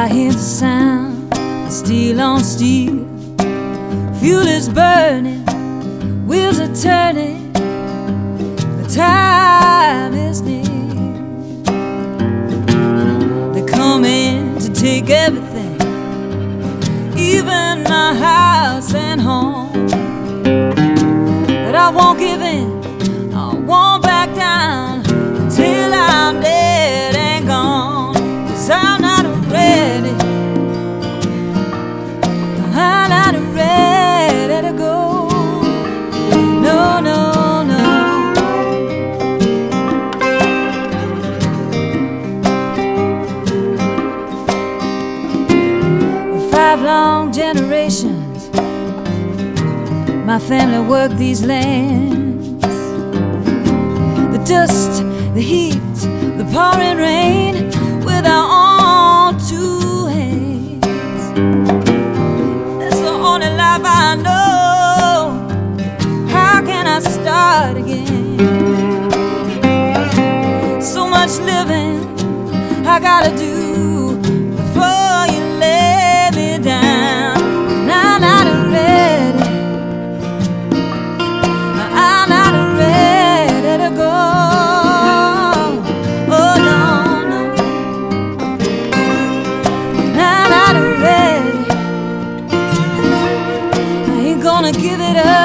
I hear the sound of steel on steel. Fuel is burning, wheels are turning, the time is near. They're coming to take everything, even my house and home. But I won't give in, I won't back down till I'm dead and gone. 'Cause I'm not ready, I'm not ready to go. No, no, no. For 5 long generations, my family worked these lands. The dust, the heat, the pouring rain, with our own 2 hands. It's the only life I know. How can I start again? So much living I gotta do before you lay me down. And I'm not ready, I'm not ready to go. Oh no, no, I'm not ready. I ain't gonna give it up.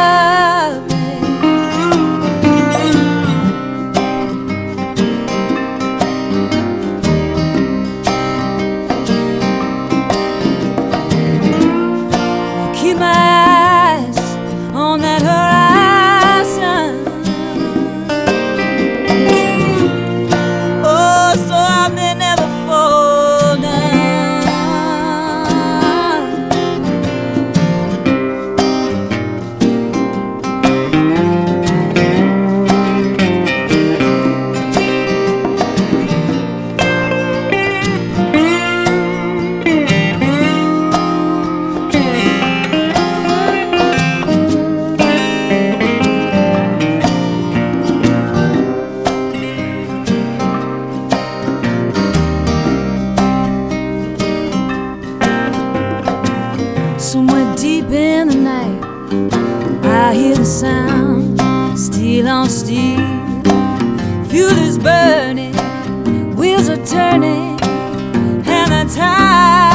Keep my eyes on that horizon. Oh, so I may never fall down. Somewhere deep in the night, I hear the sound, steel on steel. Fuel is burning, wheels are turning, and the time